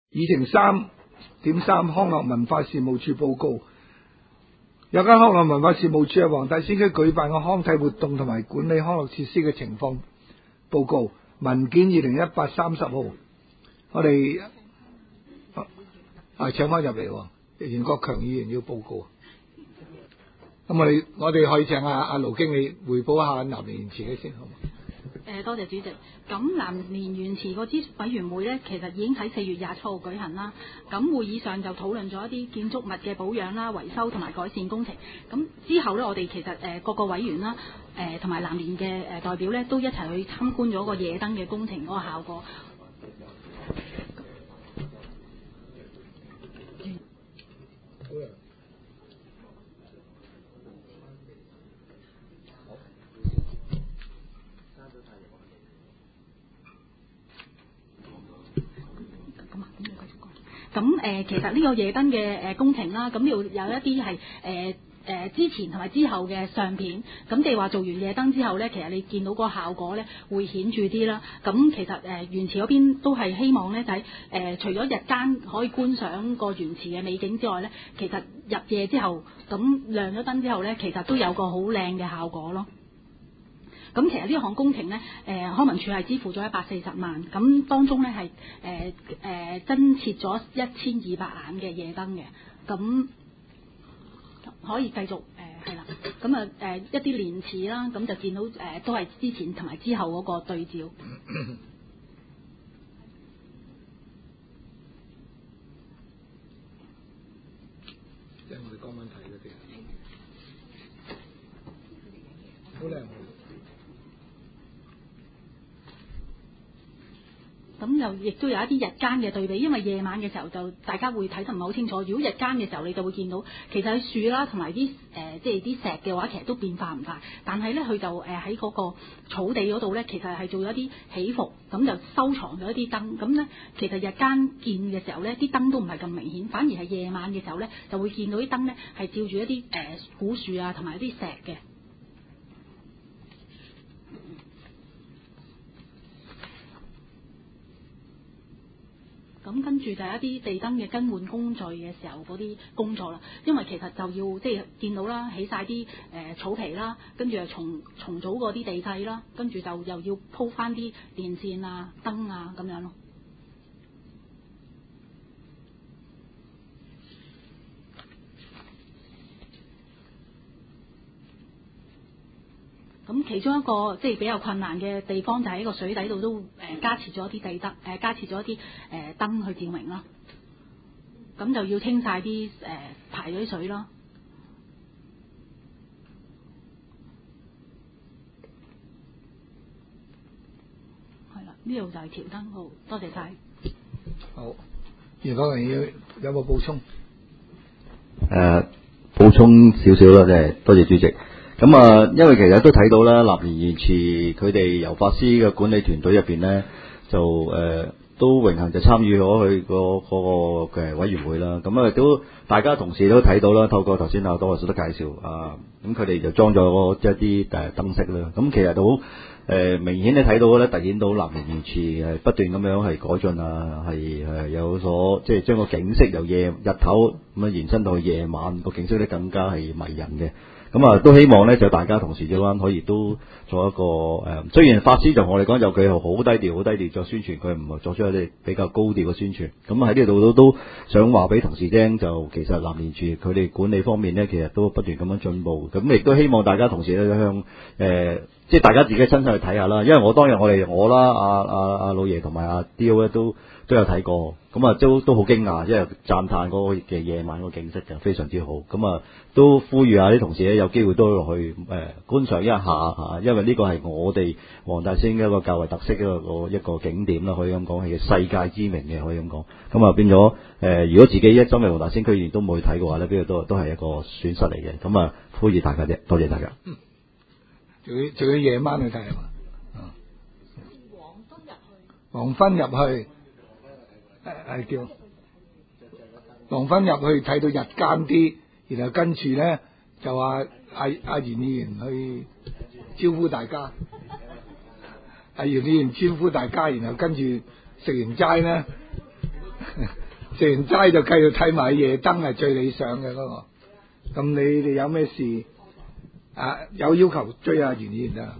議程3.3康樂文化事務處報告。有關康樂文化事務處喺黃大仙區舉辦嘅康體活動同埋管理康樂設施嘅情況報告，文件2018-30號。我哋請翻入嚟，袁國強議員要報告。咁我哋可以請阿盧經理匯報一下南蓮園池嘅先，好嗎？ 多謝主席。咁南蓮園池個諮詢委員會呢，其實已經喺4月27號舉行啦。咁會議上就討論咗一啲建築物嘅保養啦、維修同埋改善工程。咁之後呢，我哋其實各個委員啦，同埋南蓮嘅代表呢，都一齊去參觀咗個夜燈嘅工程嗰個效果。咁其實呢個夜燈嘅工程啦，咁要有一啲係之前同埋之後嘅相片。咁即係話做完夜燈之後呢，其實你見到個效果呢會顯著啲啦。咁其實園池嗰邊都係希望呢，就係除咗日間可以觀賞個園池嘅美景之外呢，其實入夜之後咁亮咗燈之後呢，其實都有個好靚嘅效果咯。咁其實呢項工程呢，康文署係支付咗140萬，咁當中呢係增設咗1200盞嘅夜燈嘅，咁可以繼續係啦。咁一啲連池啦，咁就見到都係之前同埋之後嗰個對照。 即係我哋講問題嗰啲，好靚。 咁又亦都有一啲日間嘅對比，因為夜晚嘅時候就大家會睇得唔係好清楚。如果日間嘅時候，你就會見到其實喺樹啦同埋啲即係啲石嘅話，其實都變化唔大。但係咧，佢就喺嗰個草地嗰度咧，其實係做咗啲起伏，咁就收藏咗一啲燈。咁咧，其實日間見嘅時候咧，啲燈都唔係咁明顯，反而係夜晚嘅時候咧，就會見到啲燈咧係照住一啲古樹啊同埋一啲石嘅。咁跟住就係一啲地燈嘅更換工序嘅時候嗰啲工作啦，因為其實就要即係見到啦，起晒啲草皮啦，跟住又重組嗰啲地勢啦，跟住就又要鋪翻啲電線啊、燈啊咁樣咯。咁其中一個即係比較困難嘅地方就喺個水底度都加設咗一啲地燈，加設咗一啲燈去照明啦。咁就要清晒啲排咗啲水啦。係啦，呢度就係條燈號，多謝晒。 好，袁國強有冇補充？ 補充少少啦，即係多謝主席。咁啊，因為其實都睇到啦，南蓮園池佢哋由法師嘅管理團隊入邊呢，就都榮幸就參與咗佢嗰個嘅委員會啦。咁啊，都大家同事都睇到啦，透過頭先多位所得介紹啊，咁佢哋就裝咗一啲燈飾啦。咁其實都明顯你睇到咧，突顯到南蓮園池係不斷咁樣係改進啊，係有所即係將個景色由日頭咁樣延伸到夜晚個景色咧，更加係迷人嘅。咁啊，都希望咧就大家同事之間可以都做一個雖然法師就我哋講就佢好低調做宣傳，佢唔係作出一啲比較高調嘅宣傳。咁喺呢度都想話俾同事聽，就其實南蓮園佢哋管理方面咧，其實都不斷咁樣進步。咁亦都希望大家同事咧向即係大家自己親身去睇下啦。因為我當日我啦阿老爺同埋阿 D.O 咧都有睇過，咁啊都好驚訝，即係讚歎嗰個嘅夜晚個景色就非常之好。咁啊都呼籲下啲同事咧有機會都落去觀賞一下嚇，因為呢個係我哋黃大仙一個較為特色嘅一個景點啦，可以咁講係世界知名嘅，可以咁講。咁啊變咗如果自己一針入黃大仙區亦都冇去睇嘅話咧，呢個都係一個損失嚟嘅。咁啊呼籲大家啫，多謝大家。 仲要夜晚去睇係嘛？黃昏入去，係叫黃昏入去睇到日間啲，然後跟住咧就話阿袁議員去招呼大家，阿袁議員招呼大家，然後跟住食完齋咧食完齋就繼續睇埋夜燈係最理想嘅嗰個。咁你哋有咩事有要求追下袁議員啊？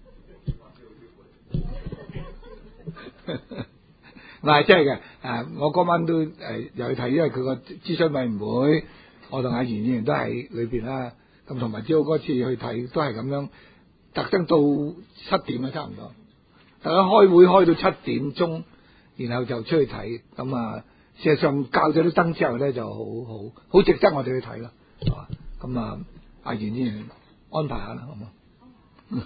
唔係真係嘅，我嗰晚都又去睇，因為佢個諮詢委員會，我同阿袁議員都喺裏邊啦。咁同埋朝嗰次去睇都係咁樣，特登到7點啦，差唔多。大家開會開到7點鐘，然後就出去睇。咁事實上校咗啲燈之後咧，就好值得我哋去睇咯。咁阿袁議員安排下啦，好唔好？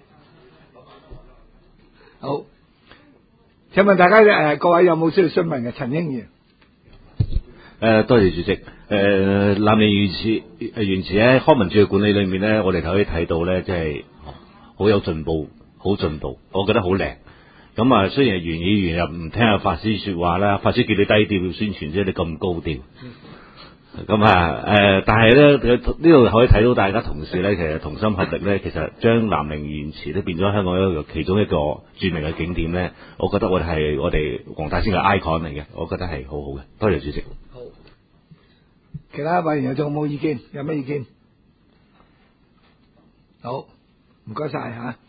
好。請問大家各位有冇需要詢問嘅？陳英員。 多謝主席。南寧園池喺康文署嘅管理裏面咧，我哋可以睇到咧，即係好有進步，好進步，我覺得好靚。咁雖然袁議員又唔聽阿法師說話啦，法師叫你低調宣傳啫，你咁高調。但係咧，呢度可以睇到大家同事咧，其實同心合力咧，其實將南寧園池都變咗香港其中一個著名嘅景點咧。我覺得我哋黃大仙嘅 icon 嚟嘅，我覺得係好好嘅。多謝主席。 好，其他委員仲有冇意見？有咩意見？好，唔該晒吓。